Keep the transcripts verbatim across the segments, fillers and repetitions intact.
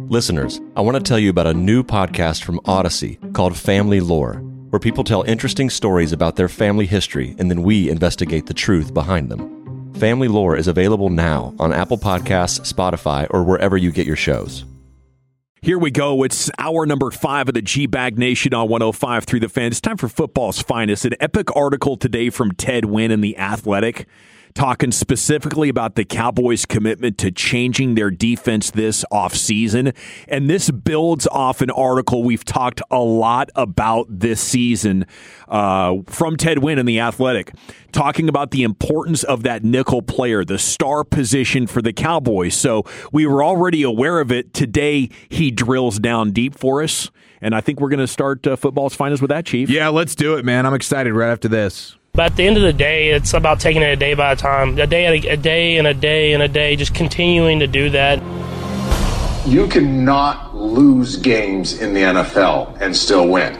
Listeners, I want to tell you about a new podcast from Odyssey called Family Lore, where people tell interesting stories about their family history and then we investigate the truth behind them. Family Lore is available now on Apple Podcasts, Spotify, or wherever you get your shows. Here we go. It's hour number five of the G-Bag Nation on one oh five through the Fan. It's time for football's finest. An epic article today from Ted Nguyen in The Athletic, talking specifically about the Cowboys' commitment to changing their defense this offseason. And this builds off an article we've talked a lot about this season uh, from Ted Nguyen in The Athletic, talking about the importance of that nickel player, the star position for the Cowboys. So we were already aware of it. Today, he drills down deep for us. And I think we're going to start uh, football's finest with that, Chief. Yeah, let's do it, man. I'm excited right after this. But at the end of the day, it's about taking it a day by a time, a day, a day, and a day, and a day, just continuing to do that. You cannot lose games in the N F L and still win.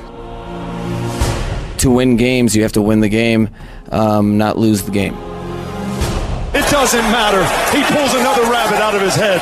To win games, you have to win the game, um, not lose the game. It doesn't matter. He pulls another rabbit out of his head.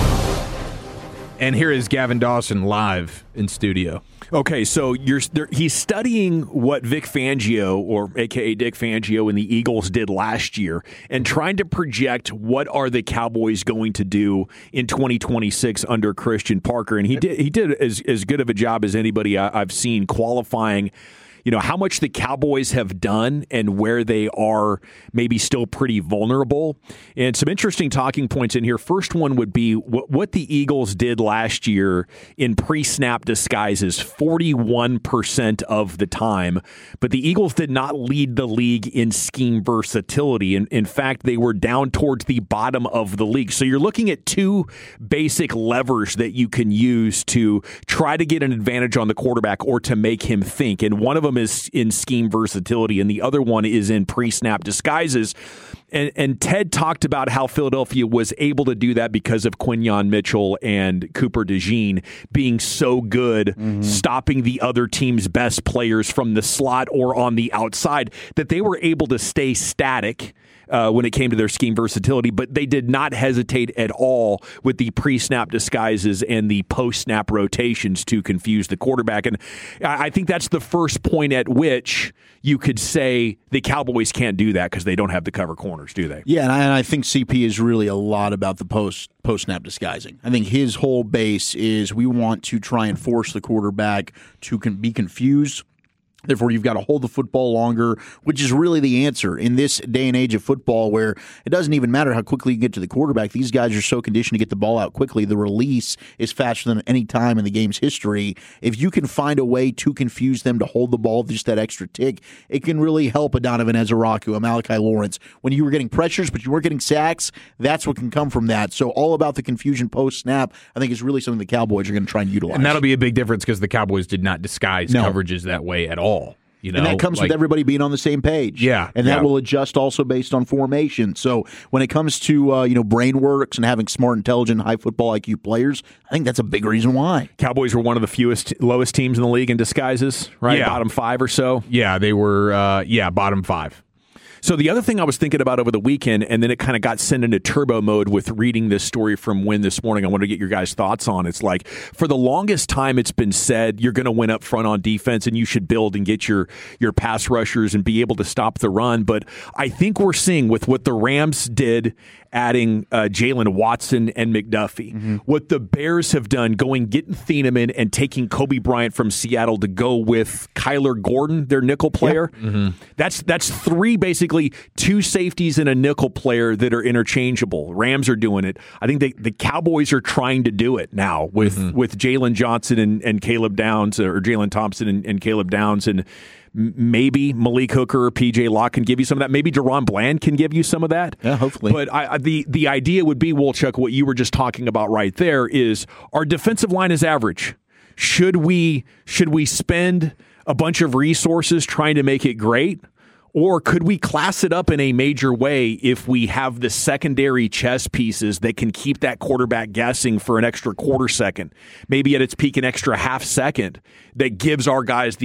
And here is Gavin Dawson live in studio. Okay, so you're he's studying what Vic Fangio, or a k a. Dick Fangio, and the Eagles did last year and trying to project what are the Cowboys going to do in twenty twenty-six under Christian Parker. And he did he did as, as good of a job as anybody I, I've seen qualifying, you know, how much the Cowboys have done and where they are maybe still pretty vulnerable. And some interesting talking points in here. First one would be what, what the Eagles did last year in pre-snap disguises, forty-one percent of the time. But the Eagles did not lead the league in scheme versatility. And in fact, they were down towards the bottom of the league. So you're looking at two basic levers that you can use to try to get an advantage on the quarterback or to make him think. And one of them is in scheme versatility, and the other one is in pre-snap disguises. And, and Ted talked about how Philadelphia was able to do that because of Quinyon Mitchell and Cooper DeJean being so good, mm-hmm. stopping the other team's best players from the slot or on the outside, that they were able to stay static Uh, when it came to their scheme versatility, but they did not hesitate at all with the pre-snap disguises and the post-snap rotations to confuse the quarterback. And I think that's the first point at which you could say the Cowboys can't do that because they don't have the cover corners, do they? Yeah, and I, and I think C P is really a lot about the post post-snap disguising. I think his whole base is we want to try and force the quarterback to con- be confused. Therefore, you've got to hold the football longer, which is really the answer in this day and age of football where it doesn't even matter how quickly you get to the quarterback. These guys are so conditioned to get the ball out quickly. The release is faster than any time in the game's history. If you can find a way to confuse them to hold the ball just that extra tick, it can really help a Donovan Ezeraku, a Malachi Lawrence. When you were getting pressures but you weren't getting sacks, that's what can come from that. So all about the confusion post-snap, I think, is really something the Cowboys are going to try and utilize. And that'll be a big difference because the Cowboys did not disguise no. coverages that way at all. You know, and that comes like, with everybody being on the same page. Yeah. And that yeah. will adjust also based on formation. So when it comes to, uh, you know, brain works and having smart, intelligent, high football I Q players, I think that's a big reason why. Cowboys were one of the fewest, lowest teams in the league in disguises, right? Yeah. Bottom five or so. Yeah, they were, uh, yeah, bottom five. So the other thing I was thinking about over the weekend, and then it kind of got sent into turbo mode with reading this story from Nguyen this morning, I wanted to get your guys' thoughts on. It's like, for the longest time it's been said you're going to win up front on defense and you should build and get your, your pass rushers and be able to stop the run. But I think we're seeing with what the Rams did, adding uh, Jalen Watson and McDuffie, mm-hmm. what the Bears have done, going getting Thieneman and taking Kobe Bryant from Seattle to go with Kyler Gordon, their nickel player. Yep. Mm-hmm. That's that's three basically two safeties and a nickel player that are interchangeable. Rams are doing it. I think they, the Cowboys are trying to do it now with mm-hmm. with Jalen Johnson and, and Caleb Downs, or Jalen Thompson and, and Caleb Downs, and maybe Malik Hooker or P J Locke can give you some of that. Maybe Deron Bland can give you some of that. Yeah, hopefully. But I, the the idea would be, Wolchuk, what you were just talking about right there is our defensive line is average. Should we should we spend a bunch of resources trying to make it great? Or could we class it up in a major way if we have the secondary chess pieces that can keep that quarterback guessing for an extra quarter second, maybe at its peak an extra half second, that gives our guys the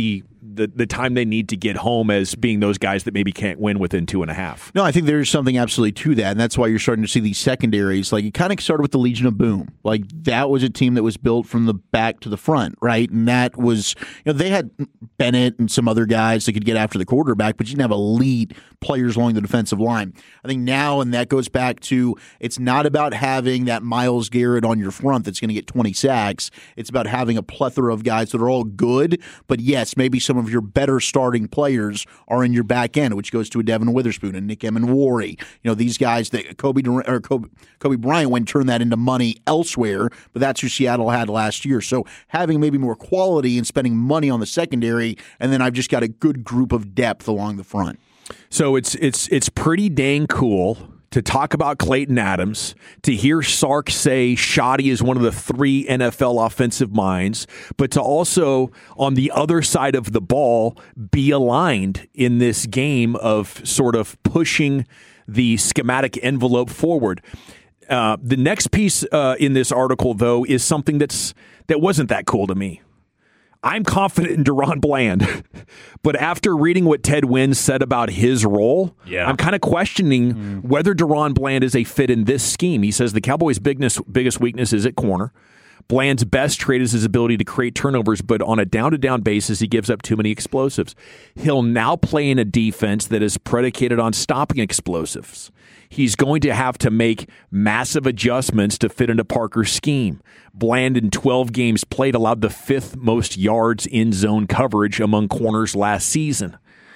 the, the time they need to get home as being those guys that maybe can't win within two and a half. No, I think there's something absolutely to that, and that's why you're starting to see these secondaries. Like, it kind of started with the Legion of Boom. Like, that was a team that was built from the back to the front, right? And that was, you know, they had Bennett and some other guys that could get after the quarterback, but you didn't have elite players along the defensive line. I think now, and that goes back to, it's not about having that Myles Garrett on your front that's going to get twenty sacks. It's about having a plethora of guys that are all good, but yes, maybe some of your better starting players are in your back end, which goes to a Devin Witherspoon and Nick Emenwari. You know, these guys that Kobe Durant, or Kobe, Kobe Bryant went and turned that into money elsewhere, but that's who Seattle had last year. So having maybe more quality and spending money on the secondary, and then I've just got a good group of depth along the front. So it's it's it's pretty dang cool to talk about Clayton Adams, to hear Sark say Shoddy is one of the three N F L offensive minds, but to also, on the other side of the ball, be aligned in this game of sort of pushing the schematic envelope forward. Uh, the next piece uh, in this article, though, is something that's that wasn't that cool to me. I'm confident in DaRon Bland, but after reading what Ted Wynn said about his role, yeah. I'm kind of questioning mm. whether DaRon Bland is a fit in this scheme. He says the Cowboys' biggest, biggest weakness is at corner. Bland's best trait is his ability to create turnovers, but on a down-to-down basis, he gives up too many explosives. He'll now play in a defense that is predicated on stopping explosives. He's going to have to make massive adjustments to fit into Parker's scheme. Bland, in twelve games played, allowed the fifth most yards in zone coverage among corners last season.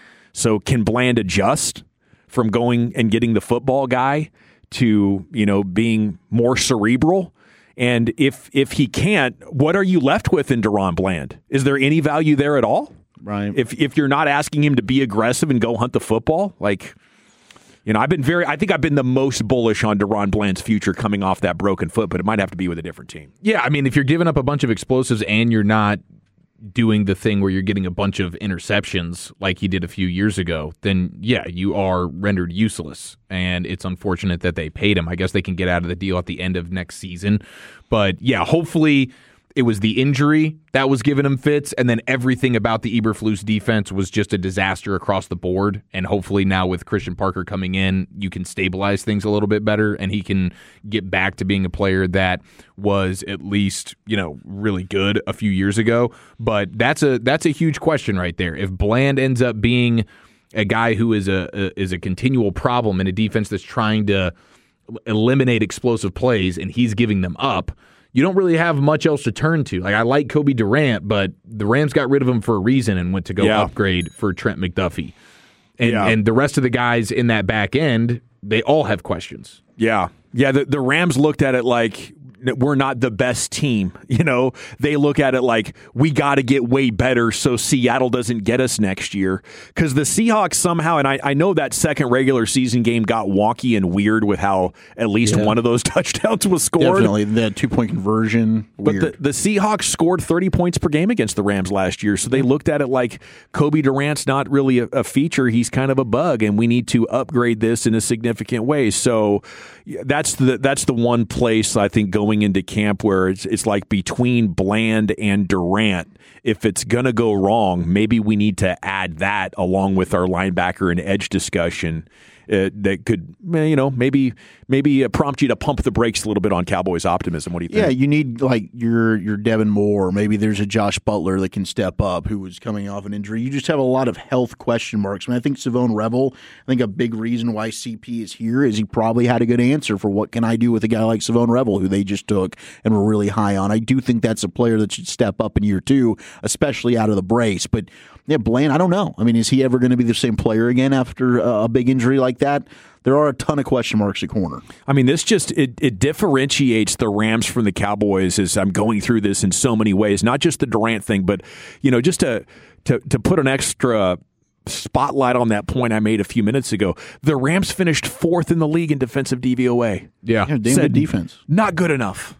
So can Bland adjust from going and getting the football guy to, you know, being more cerebral? And if if he can't, what are you left with in DaRon Bland? Is there any value there at all? Right. If if you're not asking him to be aggressive and go hunt the football, like, you know, I've been very, I think I've been the most bullish on DaRon Bland's future coming off that broken foot, but it might have to be with a different team. Yeah, I mean, if you're giving up a bunch of explosives and you're not doing the thing where you're getting a bunch of interceptions like he did a few years ago, then yeah, you are rendered useless. And it's unfortunate that they paid him. I guess they can get out of the deal at the end of next season. But yeah, hopefully it was the injury that was giving him fits, and then everything about the Eberflus defense was just a disaster across the board. And hopefully now with Christian Parker coming in, you can stabilize things a little bit better, and he can get back to being a player that was at least, you know, really good a few years ago. But that's a that's a huge question right there. If Bland ends up being a guy who is a, a is a continual problem in a defense that's trying to eliminate explosive plays, and he's giving them up, you don't really have much else to turn to. Like, I like Kobe Durant, but the Rams got rid of him for a reason and went to go yeah. upgrade for Trent McDuffie. And yeah. and the rest of the guys in that back end, they all have questions. Yeah. Yeah, the, the Rams looked at it like, we're not the best team. You know, they look at it like, we got to get way better so Seattle doesn't get us next year. Because the Seahawks somehow, and I, I know that second regular season game got wonky and weird with how at least yeah. one of those touchdowns was scored. Definitely, that two-point conversion, weird. But the, the Seahawks scored thirty points per game against the Rams last year, so they looked at it like Kobe Durant's not really a, a feature, he's kind of a bug, and we need to upgrade this in a significant way. So that's the that's the one place I think going into camp where it's it's like between Bland and Durant, if it's going to go wrong, maybe we need to add that along with our linebacker and edge discussion uh, that could, you know, maybe maybe uh, prompt you to pump the brakes a little bit on Cowboys optimism. What do you think? Yeah, you need like your your Devin Moore. Maybe there's a Josh Butler that can step up who was coming off an injury. You just have a lot of health question marks. I mean, I think Savone Revel, I think a big reason why C P is here is he probably had a good answer for what can I do with a guy like Savone Revel, who they just took and were really high on. I do think that's a player that should step up in year two, especially out of the brace. But yeah, Bland, I don't know. I mean, is he ever going to be the same player again after a big injury like that? There are a ton of question marks at corner. I mean, this just it, it differentiates the Rams from the Cowboys as I'm going through this in so many ways. Not just the Durant thing, but you know, just to to to put an extra spotlight on that point I made a few minutes ago. The Rams finished fourth in the league in defensive D V O A. Yeah, yeah damn good defense. Not good enough. Yeah.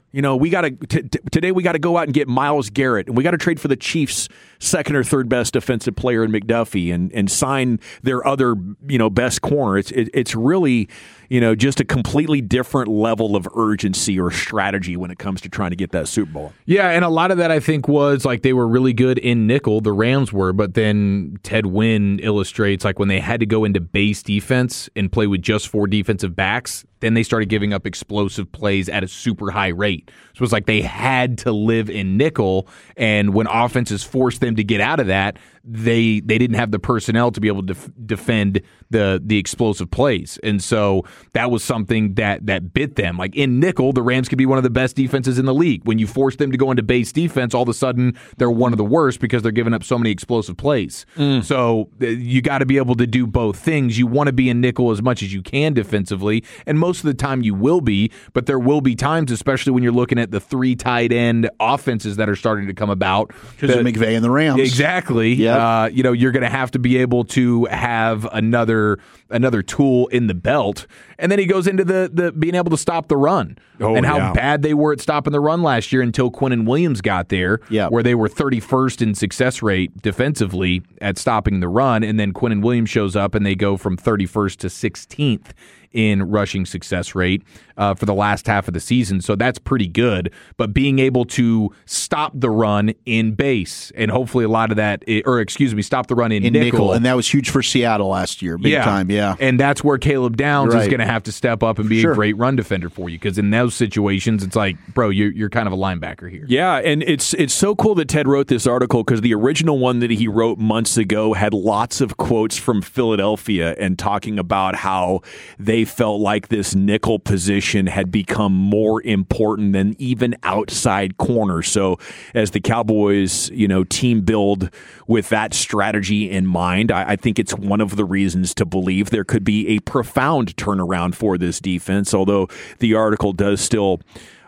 You know, we got to t- t- today. We got to go out and get Myles Garrett, and we got to trade for the Chiefs' second or third best defensive player in McDuffie, and and sign their other you know best corner. It's it, it's really you know just a completely different level of urgency or strategy when it comes to trying to get that Super Bowl. Yeah, and a lot of that I think was like they were really good in nickel. The Rams were, but then Ted Wynn illustrates like when they had to go into base defense and play with just four defensive backs, then they started giving up explosive plays at a super high rate. So it was like they had to live in nickel, and when offenses forced them to get out of that, they they didn't have the personnel to be able to def- defend the the explosive plays. And so that was something that that bit them. Like in nickel, the Rams could be one of the best defenses in the league. When you force them to go into base defense, all of a sudden they're one of the worst because they're giving up so many explosive plays. Mm. So uh, you got to be able to do both things. You want to be in nickel as much as you can defensively, and most of the time you will be, but there will be times, especially when you're looking at the three tight end offenses that are starting to come about. Because of McVay and the Rams. Exactly. Yep. Uh, you know, you're going to have to be able to have another another tool in the belt. And then he goes into the, the being able to stop the run oh, and how yeah. bad they were at stopping the run last year until Quinnen Williams got there, yep. where they were thirty-first in success rate defensively at stopping the run. And then Quinnen Williams shows up and they go from thirty-first to sixteenth in rushing success rate uh, for the last half of the season. So that's pretty good. But being able to stop the run in base, and hopefully a lot of that, or excuse me, stop the run in, in nickel. nickel. And that was huge for Seattle last year. Big yeah. time, yeah. And that's where Caleb Downs right. is going to have to step up and be sure. a great run defender for you. Because in those situations, it's like, bro, you're, you're kind of a linebacker here. Yeah, and it's it's so cool that Ted wrote this article because the original one that he wrote months ago had lots of quotes from Philadelphia and talking about how they felt like this nickel position had become more important than even outside corner. So as the Cowboys, you know, team build with that strategy in mind, I, I think it's one of the reasons to believe there could be a profound turnaround for this defense, although the article does still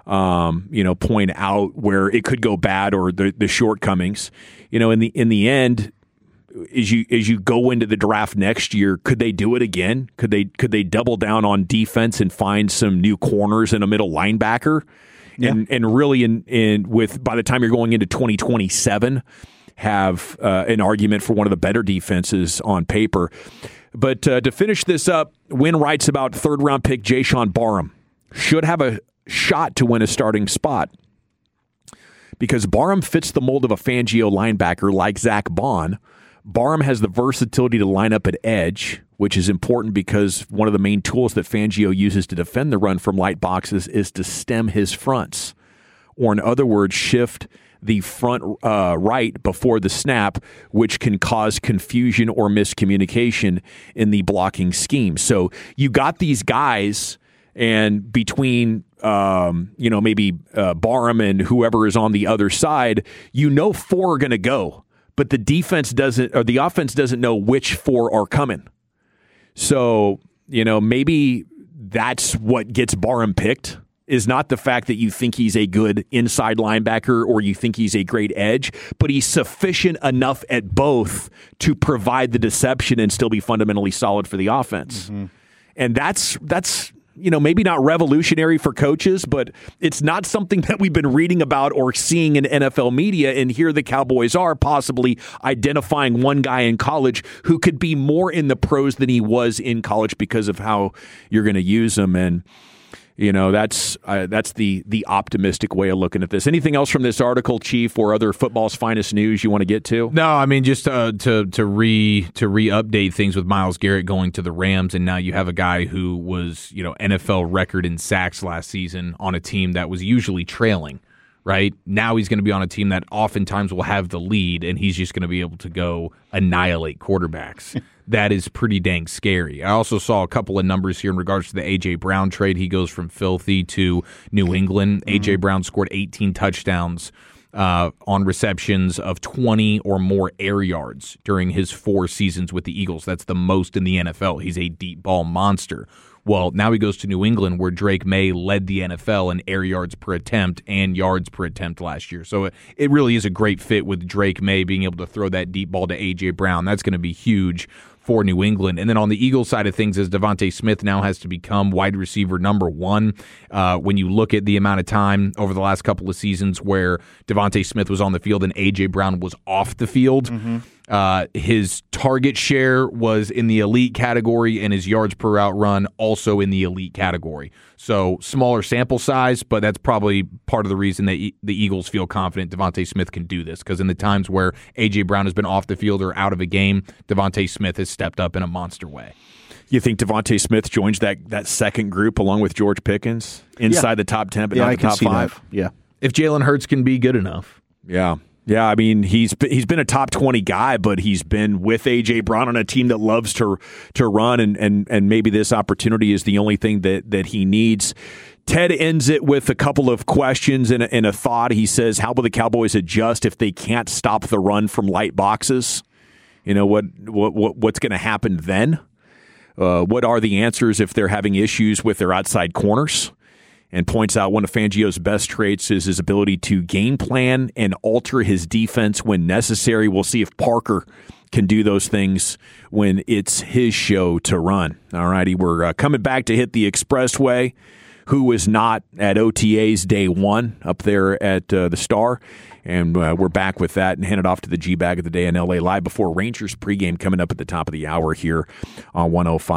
Um, you know, point out where it could go bad or the, the shortcomings. You know, in the in the end, as you as you go into the draft next year, could they do it again? Could they could they double down on defense and find some new corners and a middle linebacker? Yeah. And and really in, in with by the time you're going into twenty twenty-seven, have uh, an argument for one of the better defenses on paper. But uh, to finish this up, Wynn writes about third round pick Jayshawn Barham should have a shot to win a starting spot because Barham fits the mold of a Fangio linebacker like Zach Bond. Barham has the versatility to line up at edge, which is important because one of the main tools that Fangio uses to defend the run from light boxes is to stem his fronts, or in other words, shift the front uh, right before the snap, which can cause confusion or miscommunication in the blocking scheme. So you got these guys, and between um, you know maybe uh, Barham and whoever is on the other side, you know four are going to go, but the defense doesn't, or the offense doesn't know which four are coming. So you know maybe that's what gets Barham picked, is not the fact that you think he's a good inside linebacker or you think he's a great edge, but he's sufficient enough at both to provide the deception and still be fundamentally solid for the offense. Mm-hmm. And that's that's. You know, maybe not revolutionary for coaches, but it's not something that we've been reading about or seeing in N F L media. And here the Cowboys are possibly identifying one guy in college who could be more in the pros than he was in college because of how you're going to use him. And, you know, that's uh, that's the the optimistic way of looking at this. Anything else from this article, Chief, or other football's finest news you want to get to? No, I mean, just uh, to to re to re-update things with Myles Garrett going to the Rams, and now you have a guy who was, you know, N F L record in sacks last season on a team that was usually trailing. Right now, he's going to be on a team that oftentimes will have the lead, and he's just going to be able to go annihilate quarterbacks. That is pretty dang scary. I also saw a couple of numbers here in regards to the A J. Brown trade. He goes from filthy to New England. Mm-hmm. A J. Brown scored eighteen touchdowns uh, on receptions of twenty or more air yards during his four seasons with the Eagles. That's the most in the N F L. He's a deep ball monster. Well, now he goes to New England, where Drake May led the N F L in air yards per attempt and yards per attempt last year. So it, it really is a great fit with Drake May being able to throw that deep ball to A J. Brown. That's going to be huge for New England. And then on the Eagles side of things, as Devontae Smith now has to become wide receiver number one, uh, when you look at the amount of time over the last couple of seasons where Devontae Smith was on the field and A J. Brown was off the field, mm-hmm. uh, his target share was in the elite category and his yards per route run also in the elite category. So smaller sample size, but that's probably part of the reason that e- the Eagles feel confident Devontae Smith can do this, because in the times where A J. Brown has been off the field or out of a game, Devontae Smith has stepped up in a monster way. You think Devontae Smith joins that, that second group along with George Pickens inside yeah. the top ten, but yeah, not I the top five? That. Yeah. If Jalen Hurts can be good enough. Yeah. Yeah, I mean, he's he's been a top twenty guy, but he's been with A J. Brown on a team that loves to to run, and, and, and maybe this opportunity is the only thing that, that he needs. Ted ends it with a couple of questions and a, and a thought. He says, how will the Cowboys adjust if they can't stop the run from light boxes? You know, what, what, what what's going to happen then? Uh, what are the answers if they're having issues with their outside corners? And points out one of Fangio's best traits is his ability to game plan and alter his defense when necessary. We'll see if Parker can do those things when it's his show to run. All righty, we're uh, coming back to hit the expressway. Who was not at O T As day one up there at uh, the Star. And uh, we're back with that and hand it off to the G-Bag of the Day in L A Live before Rangers pregame coming up at the top of the hour here on one oh five.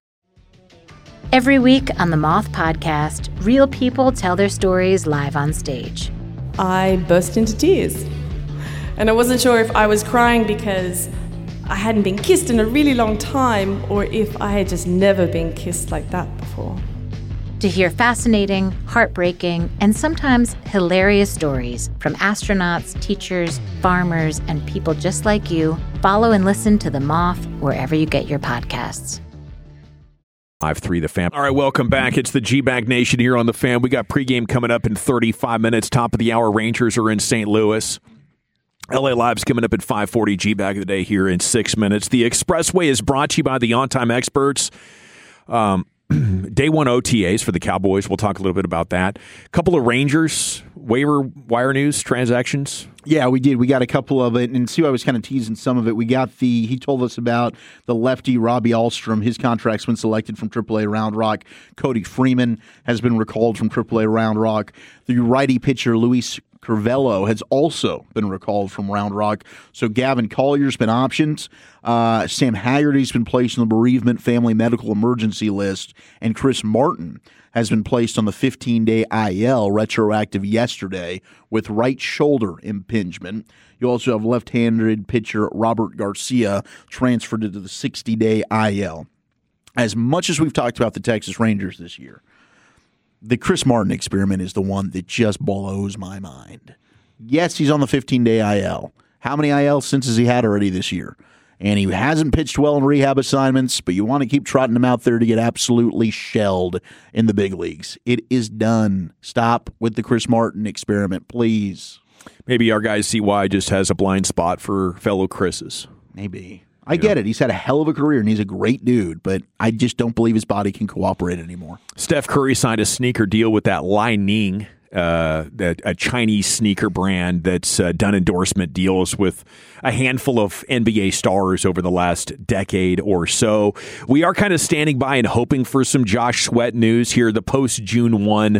Every week on the Moth Podcast, real people tell their stories live on stage. I burst into tears. And I wasn't sure if I was crying because I hadn't been kissed in a really long time or if I had just never been kissed like that before. To hear fascinating, heartbreaking, and sometimes hilarious stories from astronauts, teachers, farmers, and people just like you, follow and listen to The Moth wherever you get your podcasts. five three The Fan. All right, welcome back. It's the G-Bag Nation here on The Fan. We got pregame coming up in thirty-five minutes. Top of the hour, Rangers are in Saint Louis. L A Live's coming up at five forty. G-Bag of the Day here in six minutes. The Expressway is brought to you by the On-Time Experts. Um... Day one O T As for the Cowboys. We'll talk a little bit about that. A couple of Rangers waiver wire news transactions. Yeah, we did. We got a couple of it. And Sue, I was kind of teasing some of it. We got the, he told us about the lefty Robbie Alstrom. His contract's been selected from triple A Round Rock. Cody Freeman has been recalled from triple A Round Rock. The righty pitcher Luis Curvelo has also been recalled from Round Rock. So Gavin Collier's been optioned. Uh, Sam Haggerty's been placed on the bereavement family medical emergency list. And Chris Martin has been placed on the fifteen-day I L, retroactive yesterday, with right shoulder impingement. You also have left-handed pitcher Robert Garcia transferred to the sixty-day I L. As much as we've talked about the Texas Rangers this year, the Chris Martin experiment is the one that just blows my mind. Yes, he's on the fifteen-day I L. How many I L stints has he had already this year? And he hasn't pitched well in rehab assignments, but you want to keep trotting him out there to get absolutely shelled in the big leagues. It is done. Stop with the Chris Martin experiment, please. Maybe our guy C Y just has a blind spot for fellow Chris's. Maybe. I get it. He's had a hell of a career, and he's a great dude, but I just don't believe his body can cooperate anymore. Steph Curry signed a sneaker deal with that Li Ning, uh, a, a Chinese sneaker brand that's uh, done endorsement deals with a handful of N B A stars over the last decade or so. We are kind of standing by and hoping for some Josh Sweat news here. The post-June first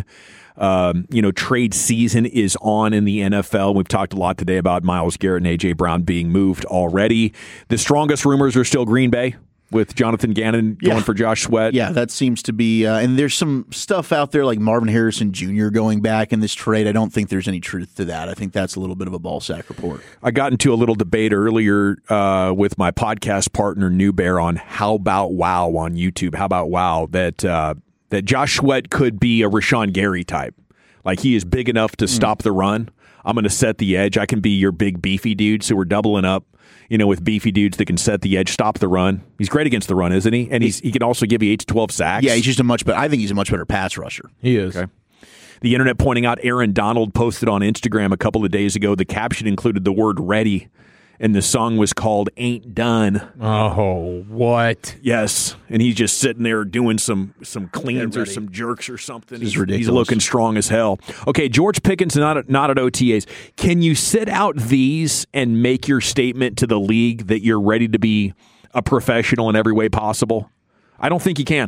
Um, you know, trade season is on in the N F L. We've talked a lot today about Myles Garrett and A J. Brown being moved already. The strongest rumors are still Green Bay with Jonathan Gannon yeah. going for Josh Sweat. Yeah, that seems to be, uh, and there's some stuff out there like Marvin Harrison Junior going back in this trade. I don't think there's any truth to that. I think that's a little bit of a ball sack report. I got into a little debate earlier uh, with my podcast partner, New Bear, on How About Wow on YouTube. How About Wow that uh, that Josh Sweat could be a Rashawn Gary type. Like, he is big enough to stop the run. I'm going to set the edge. I can be your big beefy dude, so we're doubling up, you know, with beefy dudes that can set the edge, stop the run. He's great against the run, isn't he? And he's he can also give you eight to twelve sacks. Yeah, he's just a much better, I think he's a much better pass rusher. He is. Okay. The internet pointing out Aaron Donald posted on Instagram a couple of days ago. The caption included the word ready, and the song was called Ain't Done. Oh, what? Yes. And he's just sitting there doing some some cleans or some jerks or something. This is he's, ridiculous. He's looking strong as hell. Okay, George Pickens not at, not at O T As. Can you sit out these and make your statement to the league that you're ready to be a professional in every way possible? I don't think you can.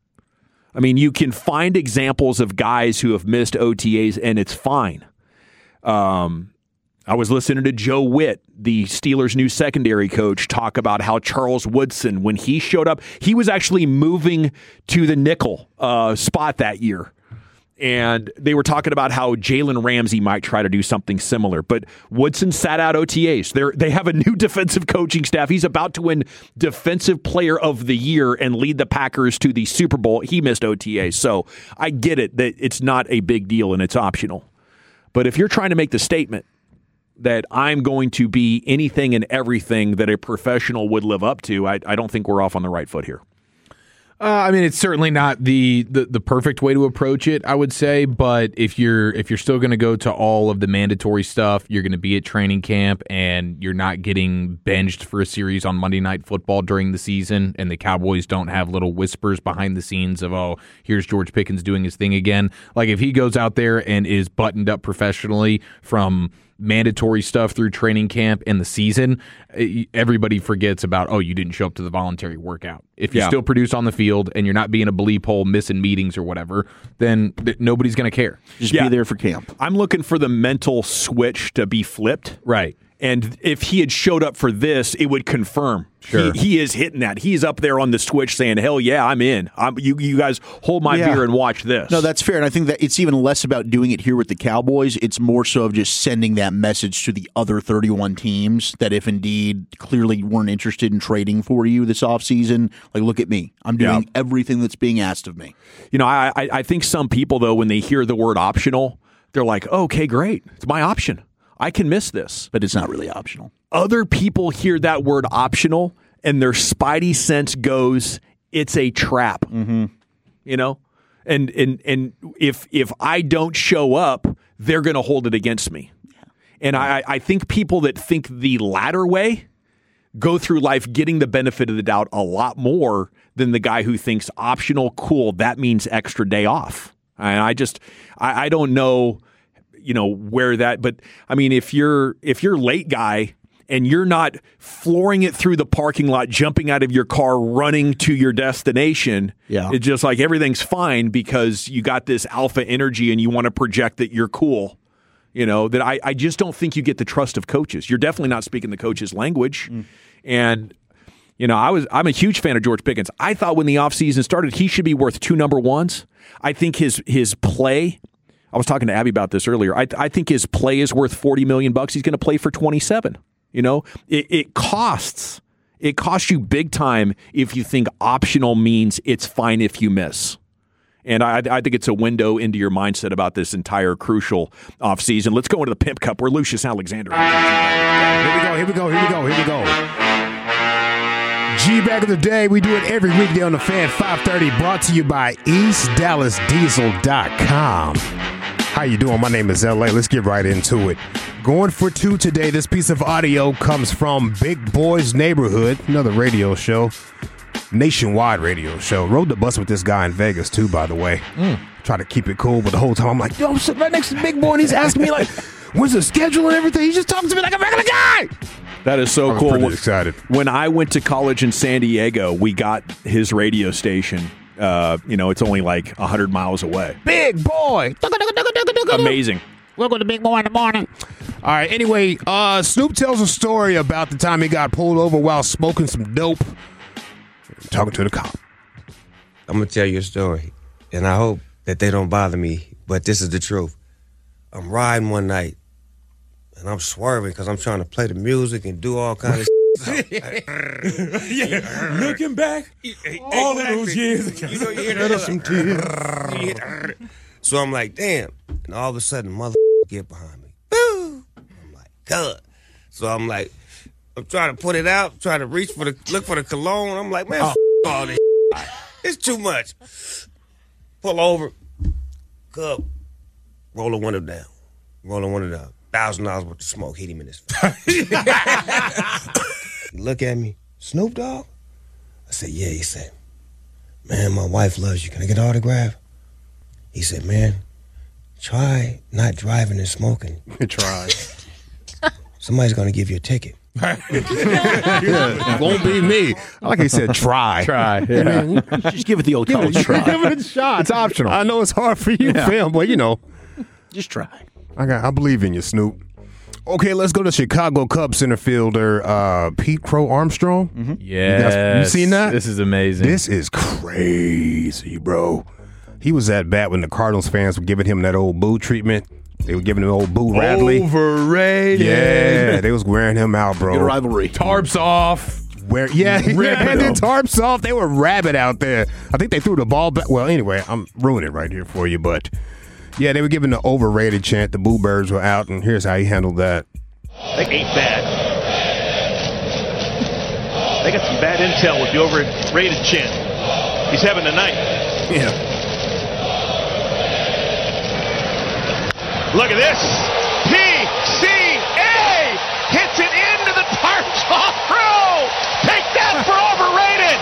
I mean, you can find examples of guys who have missed O T As, and it's fine. Um, I was listening to Joe Witt, the Steelers' new secondary coach, talk about how Charles Woodson, when he showed up, he was actually moving to the nickel uh, spot that year. And they were talking about how Jalen Ramsey might try to do something similar. But Woodson sat out O T As. They're, they have a new defensive coaching staff. He's about to win Defensive Player of the Year and lead the Packers to the Super Bowl. He missed O T As. So I get it that it's not a big deal and it's optional. But if you're trying to make the statement that I'm going to be anything and everything that a professional would live up to, I, I don't think we're off on the right foot here. Uh, I mean, it's certainly not the, the, the perfect way to approach it, I would say. But if you're if you're still going to go to all of the mandatory stuff, you're going to be at training camp, and you're not getting benched for a series on Monday Night Football during the season, and the Cowboys don't have little whispers behind the scenes of, oh, here's George Pickens doing his thing again. Like, if he goes out there and is buttoned up professionally from mandatory stuff through training camp and the season, everybody forgets about, oh, you didn't show up to the voluntary workout. If you yeah. still produce on the field and you're not being a bleep hole, missing meetings or whatever, then th- nobody's going to care. Just yeah. be there for camp. I'm looking for the mental switch to be flipped. Right. And if he had showed up for this, it would confirm. Sure. He, he is hitting that. He's up there on the switch saying, hell yeah, I'm in. I'm, you, you guys hold my Yeah. beer and watch this. No, that's fair. And I think that it's even less about doing it here with the Cowboys. It's more so of just sending that message to the other thirty-one teams that if indeed clearly weren't interested in trading for you this offseason, like, look at me. I'm doing Yeah. everything that's being asked of me. You know, I, I I think some people, though, when they hear the word optional, they're like, oh, okay, great. It's my option. I can miss this. But it's not really optional. Other people hear that word optional and their spidey sense goes, it's a trap. Mm-hmm. You know? And and and if if I don't show up, they're going to hold it against me. Yeah. And I, I think people that think the latter way go through life getting the benefit of the doubt a lot more than the guy who thinks optional, cool, that means extra day off. And I just, I, I don't know, you know, where that, but I mean, if you're, if you're late guy and you're not flooring it through the parking lot, jumping out of your car, running to your destination, yeah. it's just like everything's fine because you got this alpha energy and you want to project that you're cool. You know, that I, I just don't think you get the trust of coaches. You're definitely not speaking the coach's language. Mm. And, you know, I was, I'm a huge fan of George Pickens. I thought when the offseason started, he should be worth two number ones. I think his his play, I was talking to Abby about this earlier. I, I think his play is worth forty million bucks. He's going to play for twenty-seven. You know, it, it costs, it costs you big time if you think optional means it's fine if you miss. And I, I think it's a window into your mindset about this entire crucial offseason. Let's go into the Pimp Cup where Lucius Alexander. Here we go, here we go, here we go, here we go. G-Bag of the Day, we do it every weekday on the Fan five thirty, brought to you by East Dallas Diesel dot com. How you doing? My name is L A. Let's get right into it. Going for two today. This piece of audio comes from Big Boys Neighborhood, another radio show. Nationwide radio show. Rode the bus with this guy in Vegas too, by the way. Mm. Try to keep it cool, but the whole time I'm like, yo, I'm sitting right next to Big Boy, and he's asking me like, when's the schedule and everything? He's just talking to me like a regular guy. That is so I was cool. Pretty excited. When I went to college in San Diego, we got his radio station. Uh, you know, it's only like one hundred miles away. Big Boy. Amazing. Welcome to Big Boy in the morning. All right, anyway, uh, Snoop tells a story about the time he got pulled over while smoking some dope. Talking to the cop. I'm going to tell you a story, and I hope that they don't bother me, but this is the truth. I'm riding one night, and I'm swerving because I'm trying to play the music and do all kinds of stuff. Yeah, looking back, all of those years ago. You know, you hear that? Some tears. So I'm like, damn. And all of a sudden, mother get behind me. Boo! I'm like, God. So I'm like, I'm trying to put it out, trying to reach for the, look for the cologne. I'm like, man, oh. f- all this. It's too much. Pull over. Cup. Roll the window down. Roll the window down. Thousand dollars worth of smoke hit him in his face. Look at me. Snoop Dogg? I said, yeah. He said, man, my wife loves you. Can I get an autograph? He said, man, try not driving and smoking. Try. Somebody's going to give you a ticket. Yeah, won't be me. I like he said, try. Try. Yeah. Man, just give it the old Give college it, try. give it a shot. It's optional. I know it's hard for you, Yeah. fam, but you know, Just try. I got. I believe in you, Snoop. Okay, let's go to Chicago Cubs center fielder uh, Pete Crow Armstrong. Mm-hmm. Yeah, you seen that? This is amazing. This is crazy, bro. He was at bat when the Cardinals fans were giving him that old boo treatment. They were giving him old boo Radley. Overrated. Yeah, they was wearing him out, bro. Good rivalry. Tarps off. Where, yeah, yeah, Ripping the them. tarps off. They were rabid out there. I think they threw the ball back. Well, anyway, I'm ruining it right here for you, but yeah, they were giving the overrated chant. The Boo Birds were out, and here's how he handled that. They ain't bad. They got some bad intel with the overrated chant. He's having a night. Yeah. Look at this. P C A hits it into the tarps off throw. Take that for overrated.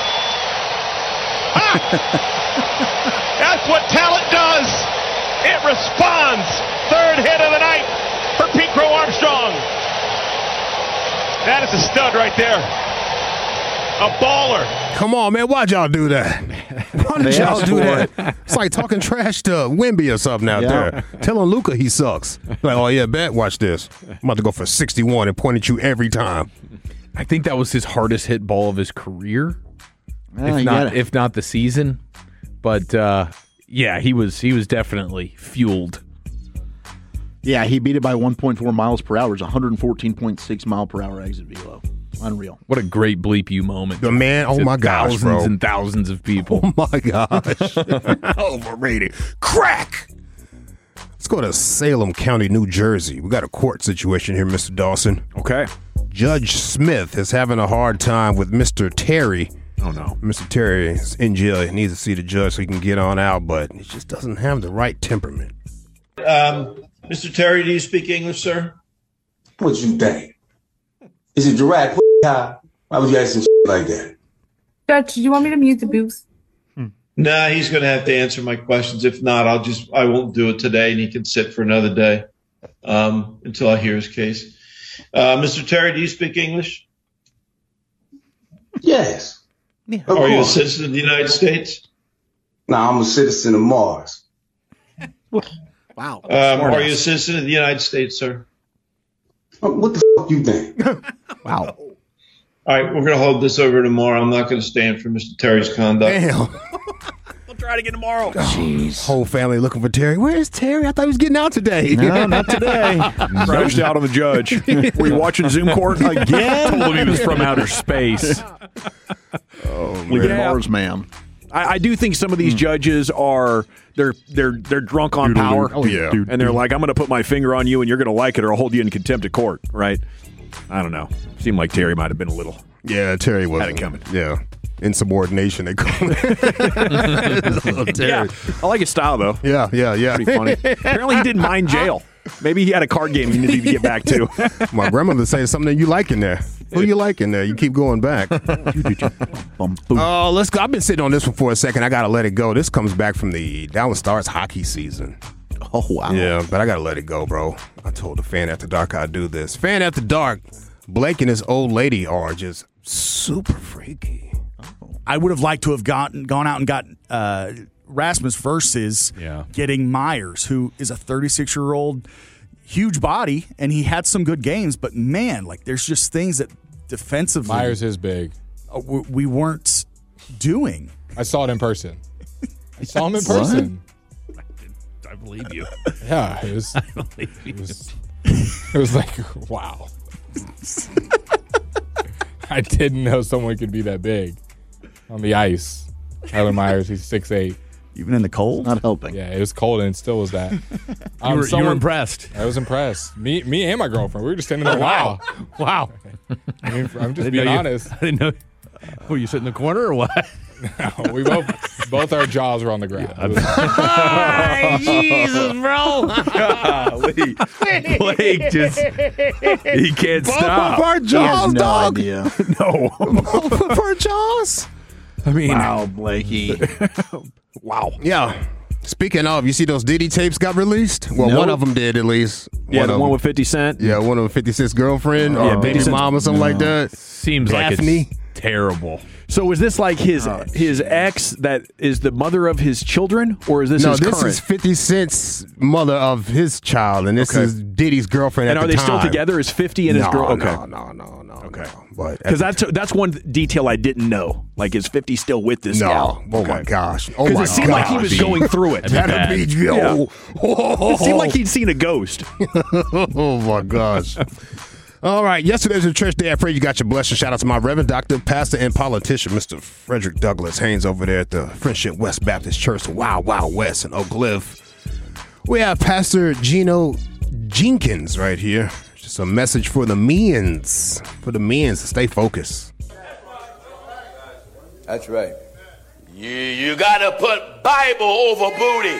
Ah. That's what talent does. It responds. Third hit of the night for Pete Crow Armstrong. That is a stud right there. A baller. Come on, man. Why'd y'all do that? Why did y'all do that? It's like talking trash to Wemby or something out Yeah. there. Telling Luka he sucks. Like, oh, yeah, bet. Watch this. I'm about to go for sixty-one and point at you every time. I think that was his hardest hit ball of his career, Well, if you not gotta- if not the season. But uh, yeah, he was he was definitely fueled. Yeah, he beat it by one point four miles per hour. It's one fourteen point six mile per hour exit velo. Unreal. What a great bleep you moment. The man, oh To my gosh, thousands bro. and thousands of people. Oh my gosh. Overrated. Crack. Let's go to Salem County, New Jersey. We got a court situation here, Mister Dawson. Okay. Judge Smith is having a hard time with Mister Terry. Oh, no. Mister Terry is in jail. He needs to see the judge so he can get on out, but he just doesn't have the right temperament. Um, Mister Terry, do you speak English, sir? What you think? Is it Gerard? Why would you ask some shit like that? Judge, do you want me to mute the booths? Nah, he's going to have to answer my questions. If not, I'll just, I won't do it today and he can sit for another day um, until I hear his case. Uh, Mister Terry, do you speak English? Yes. Yeah. Of Are you a course. citizen of the United States? No, I'm a citizen of Mars. Wow. Um, are you a citizen of the United States, sir? What the fuck you think? Wow. All right, we're going to hold this over tomorrow. I'm not going to stand for Mister Terry's conduct. Damn. We'll try it again tomorrow. Jeez. Whole family looking for Terry. Where's Terry? I thought he was getting out today. No, not today. Crashed out on the judge. Were you watching Zoom court again? Told him he was from outer space. Oh, Leave it Yeah. Mars, ma'am. I, I do think some of these judges are they're they're they're drunk on power. Oh, yeah. And they're like, I'm going to put my finger on you, and you're going to like it, or I'll hold you in contempt of court. Right? I don't know. Seemed like Terry might have been a little. Yeah, Terry was. Had it coming. Yeah. Insubordination, they call it. Little Terry. Yeah, I like his style though. Yeah, yeah, yeah. Pretty funny. Apparently, he didn't mind jail. Maybe he had a card game he needed to get back to. My grandmother says something that you like in there. Who you like in there? You keep going back. Oh, let's go. I've been sitting on this one for a second. I got to let it go. This comes back from the Dallas Stars hockey season. Oh, wow. Yeah, but I got to let it go, bro. I told the Fan After Dark I'd do this. Fan After Dark, Blake and his old lady are just super freaky. I would have liked to have gotten gone out and got uh, Rasmus versus Yeah. getting Myers, who is a thirty-six-year-old, huge body, and he had some good games. But man, like there's just things that defensively Myers is big. uh, we, we weren't doing. I saw it in person. I saw him in person. I believe you. Yeah, it was. I believe you. It was, it was like, wow. I didn't know someone could be that big on the ice. Tyler Myers, he's six eight. Even in the cold? Not helping. Yeah, it was cold and it still was that. You were- you were impressed. I was impressed. Me me and my girlfriend, we were just standing there. Wow. Wow. I mean, I'm I just didn't being know you- honest. I didn't know. Were you sitting in the corner or what? No, we both both our jaws were on the ground. It was- Jesus, bro. Golly. Blake just, he can't Both stop. of our He has jaws, no dog. idea. No. Both of our jaws. I mean, Wow, Blakey. wow. Yeah. Speaking of, you see those Diddy tapes got released? Well, Nope. one of them did at least. Yeah, one the of one them. with fifty Cent. Yeah, one of fifty Cent's girlfriend Yeah, or baby fifty Cent's- mom or something like that. Seems Daphne. like it's terrible. So is this like his his ex that is the mother of his children, or is this no, his this current? is fifty Cent's mother of his child, and this Okay. is Diddy's girlfriend and at are the they time. still together? Is fifty and his No, girl? Okay, no, no, no, no. okay. But Because that's that's one detail I didn't know. Like, is fifty still with this No. gal? Oh, my gosh. Oh, Because my it seemed like he gosh. was going through it. That'd be yo. Yeah. It seemed like he'd seen a ghost. Oh my gosh. All right, yesterday's a church day. I pray you got your blessing. Shout out to my Reverend Doctor, Pastor, and politician, Mister Frederick Douglass Haynes over there at the Friendship West Baptist Church, Wild Wild West in Oak Cliff. We have Pastor Gino Jenkins right here. Just a message for the men's, for the men's to stay focused. That's right. You, you gotta put Bible over booty.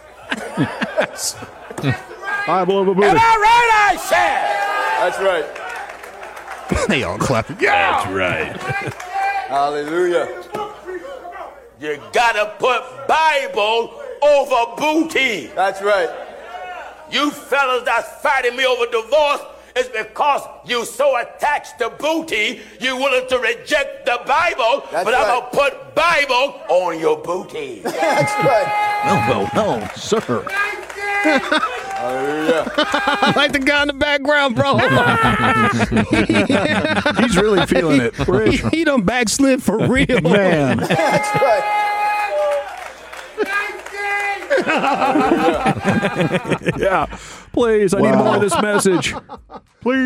Bible over booty. Am I right, I said? That's right. They all clapping. Yeah. That's right. Hallelujah. You gotta put Bible over booty. That's right. You fellas that's fighting me over divorce is because you so attached to booty, you willing to reject the Bible, That's but I'm right. gonna put Bible on your booty. That's right. No, no, no, sir. Hallelujah. I like the guy in the background, bro. He's really feeling it. he, he done backslid for real. Man. That's right. Yeah, please. I need Wow. more of this message. Please.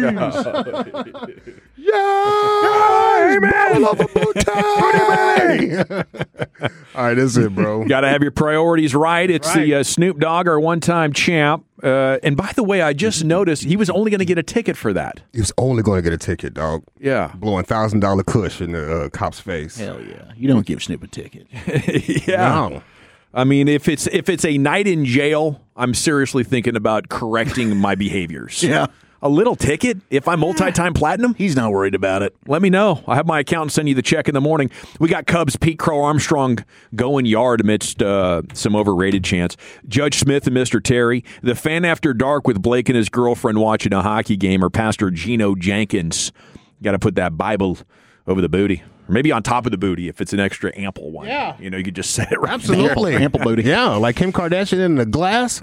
Yeah, amen. Love a booty. All right, that's it, bro. Got to have your priorities right. It's Right. the uh, Snoop Dogg, our one-time champ. Uh, and by the way, I just noticed he was only going to get a ticket for that. He was only going to get a ticket, dog. Yeah. Blowing thousand dollar cush in the uh, cop's face. Hell yeah. You don't give Snoop a ticket. Yeah. No. I mean, if it's if it's a night in jail, I'm seriously thinking about correcting my behaviors. Yeah. A little ticket if I'm multi-time platinum? He's not worried about it. Let me know. I have my accountant send you the check in the morning. We got Cubs Pete Crow Armstrong going yard amidst uh, some overrated chants. Judge Smith and Mister Terry. The fan after dark with Blake and his girlfriend watching a hockey game, or Pastor Gino Jenkins. Got to put that Bible over the booty. Or maybe on top of the booty if it's an extra ample one. Yeah. You know, you could just set it right Absolutely. there. Ample booty. Yeah, like Kim Kardashian in the glass.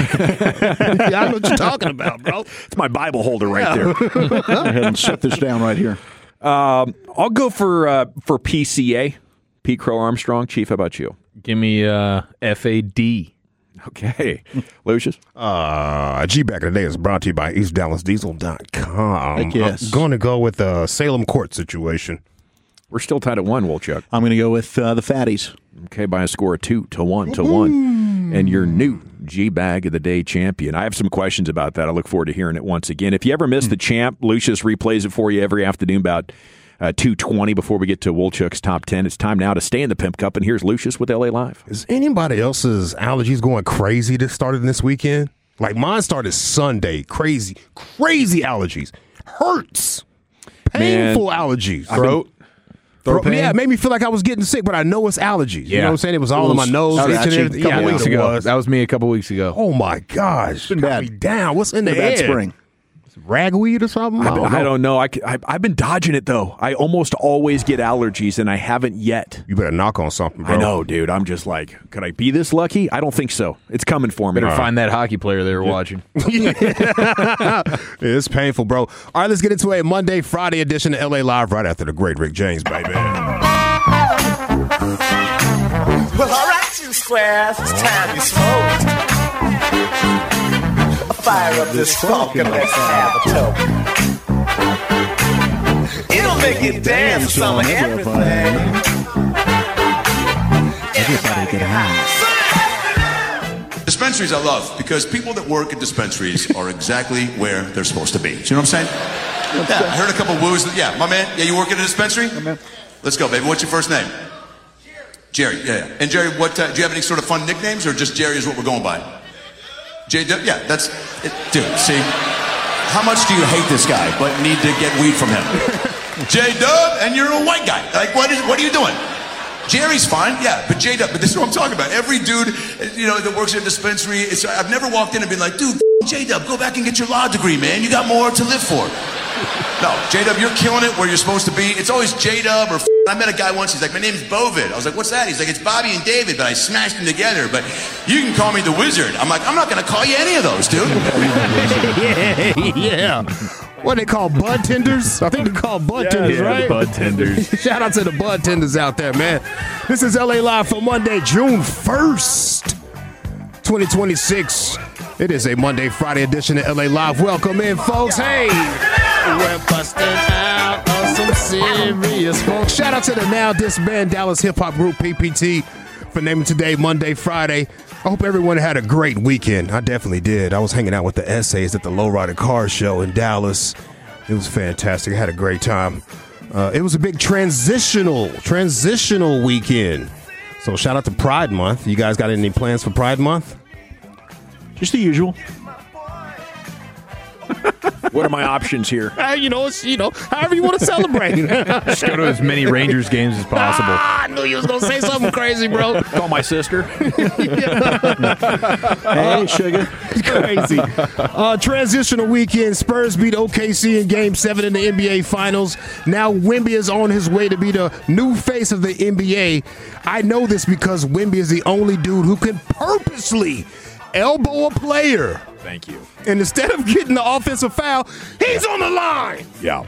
Yeah, I know what you're talking about, bro. It's my Bible holder right there. Go ahead and shut this down right here. Um, I'll go for uh, for P C A, Pete Crow Armstrong. Chief, how about you? Give me uh, F A D. Okay. Lucius? Uh, G-Back of the Day is brought to you by East Dallas Diesel dot com. Heck yes. I'm going to go with the Salem court situation. We're still tied at one, Wolchuk. I'm going to go with uh, the Fatties. Okay, by a score of two to one to one. And your new G-Bag of the Day champion. I have some questions about that. I look forward to hearing it once again. If you ever miss the champ, Lucius replays it for you every afternoon about uh, two twenty before we get to Wolchuk's top ten. It's time now to stay in the Pimp Cup, and here's Lucius with L A Live. Is anybody else's allergies going crazy that started this weekend? Like mine started Sunday. Crazy, crazy allergies. Hurts. Painful Man, allergies. Throat. Throat, pain? yeah, it made me feel like I was getting sick, but I know it's allergies. You Yeah. know what I'm saying? It was all It in my was nose. itch and scratchy. everything. A couple Yeah, weeks it ago. was. That was me a couple weeks ago. Oh my gosh. been Got bad. me down. What's in the Been a bad air? spring. Ragweed or something? I, I don't know. I, I, I've been dodging it, though. I almost always get allergies, and I haven't yet. You better knock on something, bro. I know, dude. I'm just like, could I be this lucky? I don't think so. It's coming for me. Better find that hockey player they were watching. It's painful, bro. All right, let's get into a Monday, Friday edition of L A Live right after the great Rick James, baby. Well, all right, you squares, it's time you smoked. Fire up this funk and let's have a toke. It'll make you dance some of everything. Everybody get high. Dispensaries I love because people that work at dispensaries are exactly where they're supposed to be. Do you know what I'm saying? Yeah, I heard a couple woos. Yeah, my man. Yeah, you work at a dispensary? Let's go, baby. What's your first name? Jerry. Yeah, yeah. And Jerry, what? Uh, do you have any sort of fun nicknames, or just Jerry is what we're going by? J. Yeah, that's it. Dude, see, how much do you hate this guy, but need to get weed from him? J. Dub, and you're a white guy. Like, what is? What are you doing? Jerry's fine, yeah, but J-Dub, but this is what I'm talking about. Every dude, you know, that works at a dispensary, it's, I've never walked in and been like, dude, J-Dub, go back and get your law degree, man. You got more to live for. No, J-Dub, you're killing it where you're supposed to be. It's always J-Dub or I met a guy once, he's like, my name's Bovid. I was like, what's that? He's like, it's Bobby and David, but I smashed them together. But you can call me the Wizard. I'm like, I'm not going to call you any of those, dude. yeah, yeah. What they call bud tenders? I think they call bud yeah, tenders, yeah, right? Bud tenders. Shout out to the bud tenders out there, man. This is L A Live for Monday, June first, twenty twenty-six. It is a Monday, Friday edition of L A Live. Welcome in, folks. Hey, we're busting out on some serious folks. Shout out to the now disbanded Dallas hip hop group P P T for naming today Monday, Friday. I hope everyone had a great weekend. I definitely did. I was hanging out with the Essays at the Lowrider Car Show in Dallas. It was fantastic. I had a great time. Uh, it was a big transitional, transitional weekend. So shout out to Pride Month. You guys got any plans for Pride Month? Just the usual. What are my options here? Uh, you know, it's, you know, however you want to celebrate. Just go to as many Rangers games as possible. Ah, I knew you was going to say something crazy, bro. Call my sister. Hey, sugar. Crazy. Uh, transitional weekend. Spurs beat O K C in Game seven in the N B A Finals. Now Wemby is on his way to be the new face of the N B A. I know this because Wemby is the only dude who can purposely elbow a player. Thank you. And instead of getting the offensive foul, he's on the line. Yeah.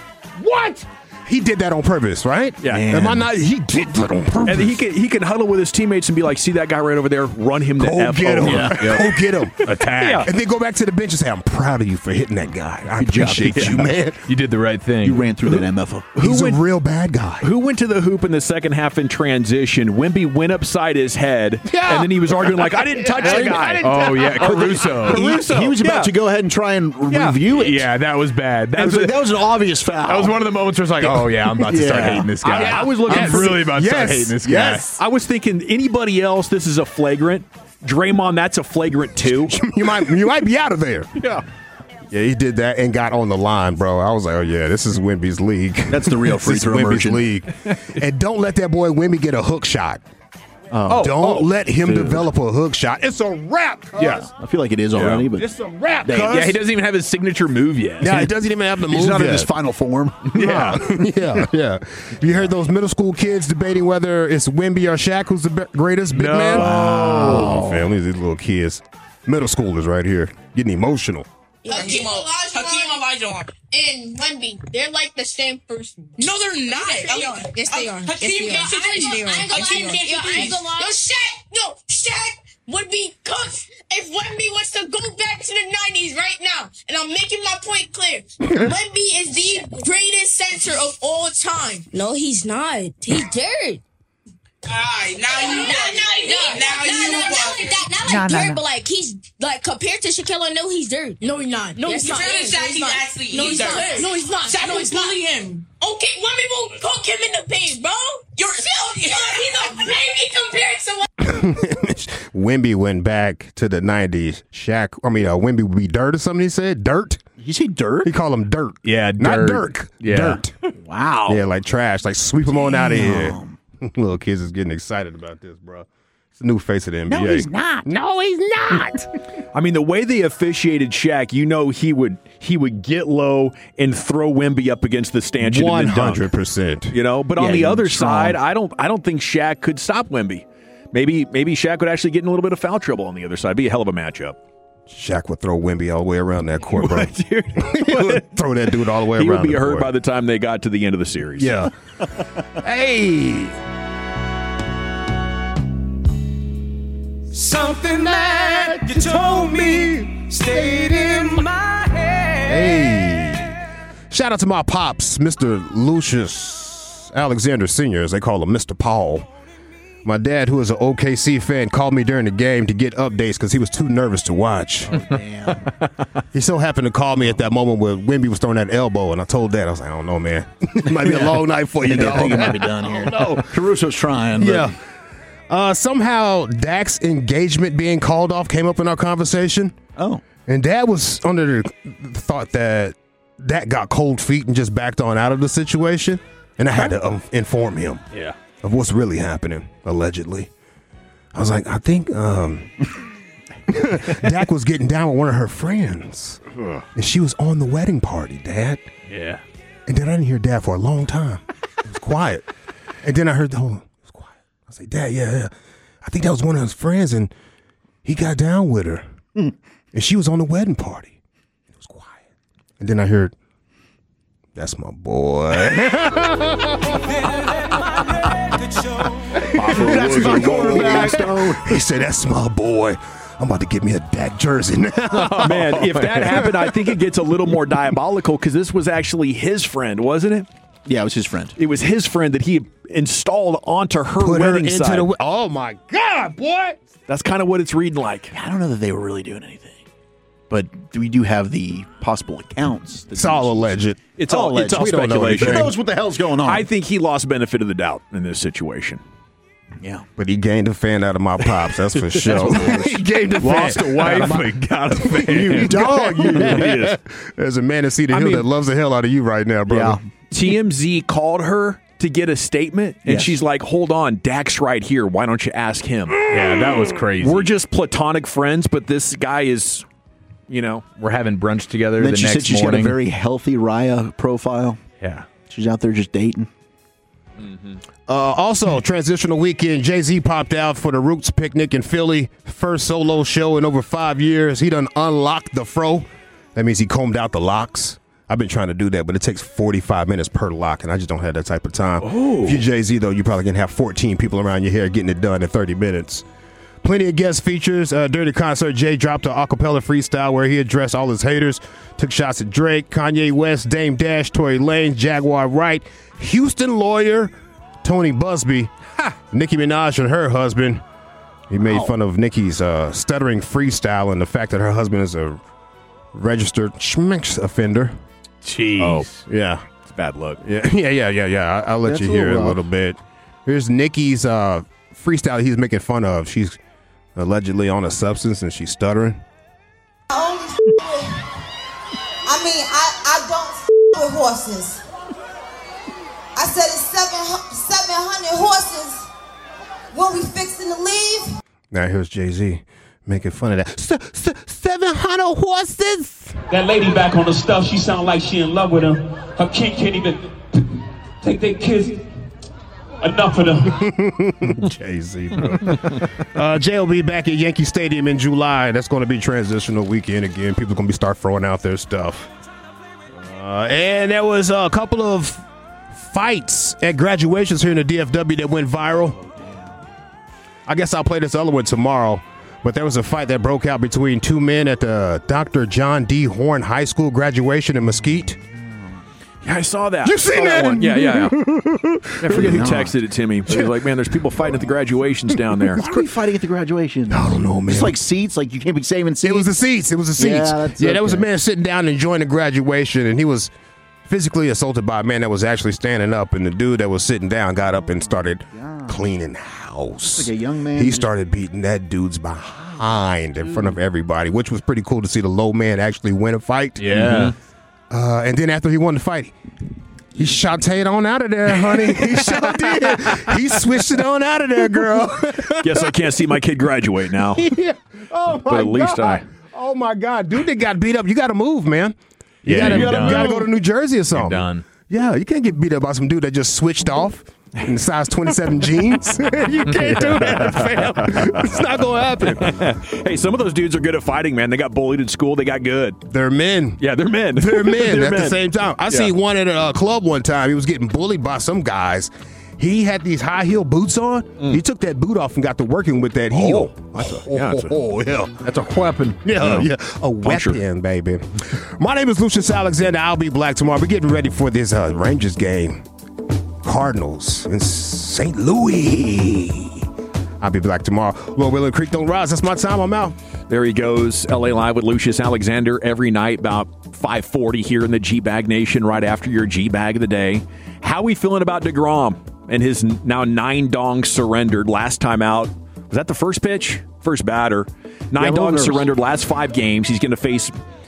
What? He did that on purpose, right? Yeah. Man. Am I not? He did that on purpose. And he can he can huddle with his teammates and be like, see that guy right over there? Run him to Go F get him. Yeah. Go get him. Attack. Yeah. And then go back to the bench and say, I'm proud of you for hitting that guy. I appreciate Yeah. you, man. You did the right thing. You ran through that M F O. He's went- a real bad guy. Who went to the hoop in the second half in transition? Wemby went upside his head, Yeah. and then he was arguing like, I didn't touch the guy. Oh, yeah, Caruso. He, Caruso. he was about Yeah. to go ahead and try and Yeah. review it. Yeah, that was bad. That That was, was, like, that was an obvious foul. that was one of the moments where it's like, oh, yeah, I'm about to start Yeah. hating this guy. I, I was looking I'm for really about to start Yes. hating this guy. Yes. I was thinking anybody else, this is a flagrant. Draymond, that's a flagrant too. You might you might be out of there. Yeah. Yeah, he did that and got on the line, bro. I was like, oh, yeah, this is Wemby's league. That's the real free This is throw Wemby's merchant. league. And don't let that boy Wemby get a hook shot. Oh, Don't oh, let him dude. develop a hook shot. It's a wrap, cuz. Yeah. I feel like it is already, but It's a wrap, cuz. Yeah, he doesn't even have his signature move yet. Yeah, he doesn't even have the move he's not yet. in his final form. Yeah, yeah, yeah. You heard those middle school kids debating whether it's Wemby or Shaq who's the be- greatest big No. man? Oh, family, these little kids. Middle schoolers right here getting emotional. Hakeem Olajuwon and Wemby, they're like the same person. No, they're not. Yes, they are. Hakeem Yes, they are. I ain't gonna lie. Yo, I ain't gonna lie. Yo, Shaq, yo, Shaq would be cooked if Wemby was to go back to the nineties right now. And I'm making my point clear. Wemby is the greatest center of all time. No, he's not. He's dirt. Alright, now you Not, not, now not, you not, not, not like that. Not No, like no, dirt, no. but like he's like compared to Shaquille O'Neal, he's dirt. No, he's not. No, Yes, he's he not. is. Shaq, No, he's he's not. actually No, he's he's not. not. No, he's not. Shaq No, will he's not. bully him. Okay, Wemby will cook him in the paint, bro. You're still he's a baby compared to what? Wemby went back to the nineties. Shaq, I mean, uh, Wemby would be dirt or something he said? Dirt? You say dirt? He called him dirt. Yeah, Not dirt. Dirk. Yeah. Dirt. Wow. Yeah, like trash. Like sweep him on out of here. Little kids is getting excited about this, bro. It's the new face of the N B A. No, he's not. No, he's not. I mean, the way they officiated Shaq, you know he would he would get low and throw Wemby up against the stanchion One and then dunk. hundred percent. You know, but Yeah, on the he's other strong. side, I don't I don't think Shaq could stop Wemby. Maybe maybe Shaq would actually get in a little bit of foul trouble on the other side. Be a hell of a matchup. Shaq would throw Wemby all the way around that court, bro. What, dude? He would throw that dude all the way He around. would be the hurt court. by the time they got to the end of the series. Yeah. Hey. Something that you told me stayed in my head. Hey. Shout out to my pops, Mister Lucius Alexander Senior, as they call him, Mister Paul. My dad, who is an O K C fan, called me during the game to get updates because he was too nervous to watch. Oh, damn. He so happened to call me at that moment where Wemby was throwing that elbow, and I told Dad, I was like, I don't know, man. It might be a long night for you, I think, I think it dog. might be done here. No. Caruso's trying. But Yeah. Uh, somehow Dak's engagement being called off came up in our conversation. Oh. And Dad was under the thought that Dak got cold feet and just backed on out of the situation. And I had to um, inform him. Yeah. of what's really happening, allegedly. I was like, I think um, Dak was getting down with one of her friends. And she was on the wedding party, Dad. Yeah. And then I didn't hear Dad for a long time. It was quiet. And then I heard the whole, it was quiet. I was like, Dad, yeah, yeah. I think that was one of his friends, and he got down with her. And she was on the wedding party. It was quiet. And then I heard, that's my boy. That's my quarterback. He said, that's my boy. I'm about to get me a Dak jersey now. Man, if that happened, I think it gets a little more diabolical because this was actually his friend, wasn't it? Yeah, it was his friend. It was his friend that he installed onto her Put her wedding into side. the, oh, my God, boy. That's kind of what it's reading like. I don't know that they were really doing anything. But we do have the possible accounts. It's all alleged. It's all, alleged. it's all We don't know speculation. anything. Who knows what the hell's going on? I think he lost benefit of the doubt in this situation. Yeah. But he gained a fan out of my pops, that's for sure. He gained a fan. Lost a wife and got a fan. You dog, you. There's a man in Cedar I Hill mean- that loves the hell out of you right now, brother. T M Z called her to get a statement, and Yes. she's like, hold on, Dak's right here. Why don't you ask him? Yeah, that was crazy. We're just platonic friends, but this guy is, you know. We're having brunch together And then the she next said she's morning. got a very healthy Raya profile. Yeah. She's out there just dating. Uh, also, transitional weekend, Jay-Z popped out for the Roots picnic in Philly. First solo show in over five years. He done unlocked the fro. That means he combed out the locks. I've been trying to do that, but it takes forty-five minutes per lock, and I just don't have that type of time. Oh. If you're Jay-Z, though, you probably can have fourteen people around your hair getting it done in thirty minutes. Plenty of guest features. Uh, during the concert, Jay dropped an acapella freestyle where he addressed all his haters, took shots at Drake, Kanye West, Dame Dash, Tory Lanez, Jaguar Wright, Houston lawyer, Tony Busby, Nicki Minaj and her husband. He made fun of Nicki's uh, stuttering freestyle and the fact that her husband is a registered schmix offender. Jeez. Oh, yeah. It's bad luck. Yeah, yeah, yeah, yeah, yeah. I- I'll let That's you a hear it little a rough. little bit. Here's Nicki's uh, freestyle he's making fun of. She's allegedly on a substance and she's stuttering. I only f- with, I mean, I, I don't f- with horses. I said it's seven, hu- seven hundred horses when we fixing to leave. Now here's Jay-Z making fun of that. S- s- seven hundred horses? That lady back on the stuff, she sound like she in love with him. Her kid can't even take their kids. Enough of them. Jay-Z, bro. uh, Jay will be back at Yankee Stadium in July. That's going to be transitional weekend again. People are going to be start throwing out their stuff. Uh, and there was a couple of fights at graduations here in the D F W that went viral. I guess I'll play this other one tomorrow. But there was a fight that broke out between two men at the Doctor John D. Horn High School graduation in Mesquite. Yeah, I saw that. You I saw seen that? one. Yeah, yeah, yeah. I forget who texted it to me. But he was like, man, there's people fighting at the graduations down there. Why are we fighting at the graduation? I don't know, man. It's like seats. Like you can't be saving seats. It was the seats. It was the seats. Yeah, that's yeah there was a okay. man sitting down enjoying the graduation, and he was physically assaulted by a man that was actually standing up, and the dude that was sitting down got up and started cleaning house. Like a young man. He started beating that dude's behind in front of everybody, which was pretty cool to see the low man actually win a fight. Yeah. Uh, and then after he won the fight, he shot-taed on out of there, honey. He sure did. He switched it on out of there, girl. Guess I can't see my kid graduate now. Yeah. Oh, my But at least God. I- Oh, my God. Dude that got beat up. You got to move, man. You Yeah, gotta, you're you done. gotta go to New Jersey or something. done. Yeah, you can't get beat up by some dude that just switched off in the size twenty-seven jeans. You can't do that, fam. It's not going to happen. Hey, some of those dudes are good at fighting, man. They got bullied in school. They got good. They're men. Yeah, they're men. They're men They're at the men. same time. I Yeah. seen one at a uh, club one time. He was getting bullied by some guys. He had these high heel boots on. He took that boot off and got to working with that heel. That's a, yeah, that's a, Oh, yeah. that's a weapon. Yeah, yeah. A Puncher. weapon, baby. My name is Lucius Alexander. I'll be black tomorrow. We're getting ready for this uh, Rangers game. Cardinals in Saint Louis. I'll be black tomorrow. Lord Willow Creek don't rise. That's my time. I'm out. There he goes. L A Live with Lucius Alexander every night about five forty here in the G-Bag Nation right after your G-Bag of the day. How we feeling about DeGrom and his now nine dongs surrendered last time out? Was that the first pitch? First batter. Nine Yeah, a little dongs nervous. surrendered last five games. He's going to face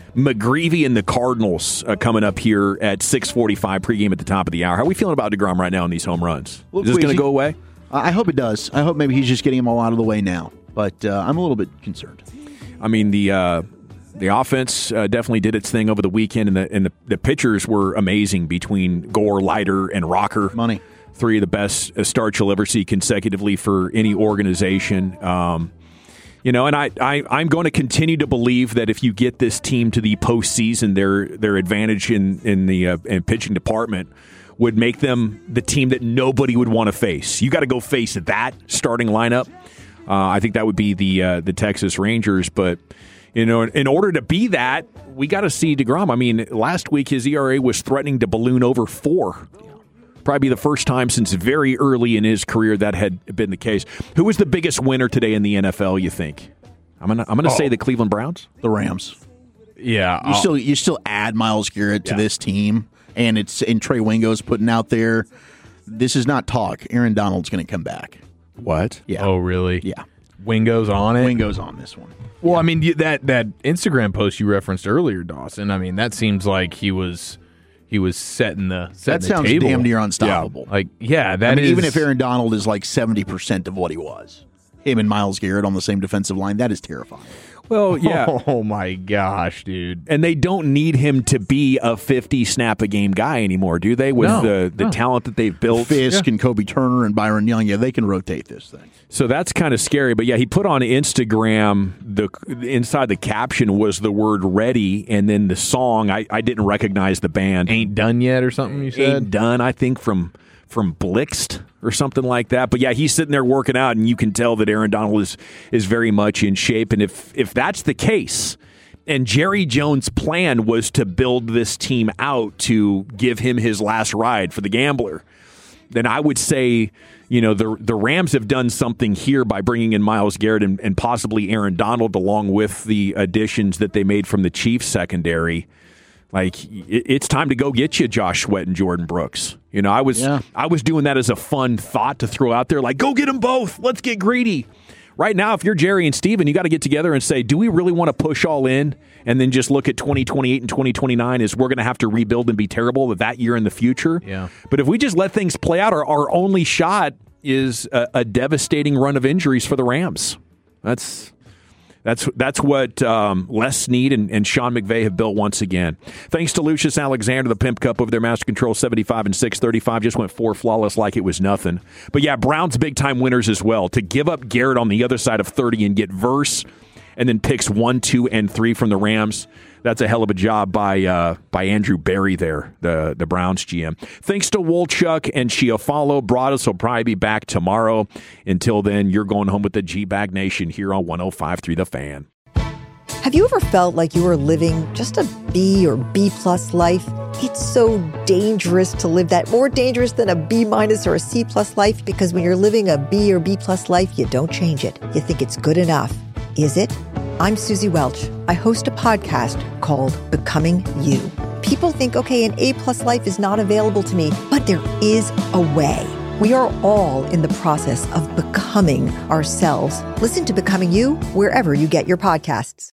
McGreevy and the Cardinals uh, coming up here at six forty-five pregame at the top of the hour. How are we feeling about DeGrom right now in these home runs? Well, Is this going to go away? I hope it does. I hope maybe he's just getting them all out of the way now. But uh, I'm a little bit concerned. I mean, the uh, the offense uh, definitely did its thing over the weekend, and the and the, the pitchers were amazing between Gore, Leiter, and Rocker. Money. Three of the best uh, starts you'll ever see consecutively for any organization. Um, you know, and I, I, I'm going to continue to believe that if you get this team to the postseason, their their advantage in, in the uh, in pitching department would make them the team that nobody would want to face. You got to go face that starting lineup. Uh, I think that would be the uh, the Texas Rangers. But, you know, in, in order to be that, we got to see DeGrom. I mean, last week his E R A was threatening to balloon over four. Probably the first time since very early in his career that had been the case. Who was the biggest winner today in the N F L, you think? I'm gonna I'm gonna oh. say the Cleveland Browns. The Rams. Yeah. You still you still add Myles Garrett to yeah. this team, and it's and Trey Wingo's putting out there. This is not talk. Aaron Donald's going to come back. What? Yeah. Oh, really? Yeah. Wingo's on it? Wingo's on this one. Well, yeah. I mean, that that Instagram post you referenced earlier, Dawson, I mean, that seems like he was he was setting the setting That sounds the table. damn near unstoppable. Yeah. Like, yeah, that I mean, is, even if Aaron Donald is like seventy percent of what he was, him and Myles Garrett on the same defensive line, that is terrifying. Well, yeah. Oh, my gosh, dude. And they don't need him to be a fifty-snap-a-game guy anymore, do they? With no, the, the no. talent that they've built. Fisk yeah. and Kobe Turner and Byron Young, yeah, they can rotate this thing. So that's kind of scary. But, yeah, he put on Instagram, the inside the caption was the word ready, and then the song, I, I didn't recognize the band. Ain't Done Yet or something you said? Ain't Done, I think, from from Blixt or something like that. But, yeah, he's sitting there working out, and you can tell that Aaron Donald is is very much in shape. And if if that's the case, and Jerry Jones' plan was to build this team out to give him his last ride for the gambler, then I would say, you know, the the Rams have done something here by bringing in Myles Garrett and, and possibly Aaron Donald along with the additions that they made from the Chiefs secondary. Like, it, it's time to go get you Josh Sweat and Jordan Brooks. You know, I was yeah. I was doing that as a fun thought to throw out there, like, go get them both. Let's get greedy. Right now, if you're Jerry and Steven, you got to get together and say, do we really want to push all in and then just look at twenty twenty-eight and twenty twenty-nine as we're going to have to rebuild and be terrible with that year in the future? Yeah. But if we just let things play out, our, our only shot is a, a devastating run of injuries for the Rams. That's that's that's what um, Les Snead and, and Sean McVay have built once again. Thanks to Lucius Alexander, the Pimp Cup over their Master Control seventy-five and six thirty-five. Just went four flawless like it was nothing. But yeah, Browns big-time winners as well. To give up Garrett on the other side of thirty and get Verse and then picks one, two, and three from the Rams, that's a hell of a job by uh, by Andrew Berry there, the, the Browns G M. Thanks to Wolchuk and Chiafalo. Broadus will probably be back tomorrow. Until then, you're going home with the G-Bag Nation here on one oh five point three The Fan. Have you ever felt like you were living just a B or B plus life? It's so dangerous to live that, more dangerous than a B minus or a C plus life, because when you're living a B or B plus life, you don't change it. You think it's good enough. Is it? I'm Susie Welch. I host a podcast called Becoming You. People think, okay, an A-plus life is not available to me, but there is a way. We are all in the process of becoming ourselves. Listen to Becoming You wherever you get your podcasts.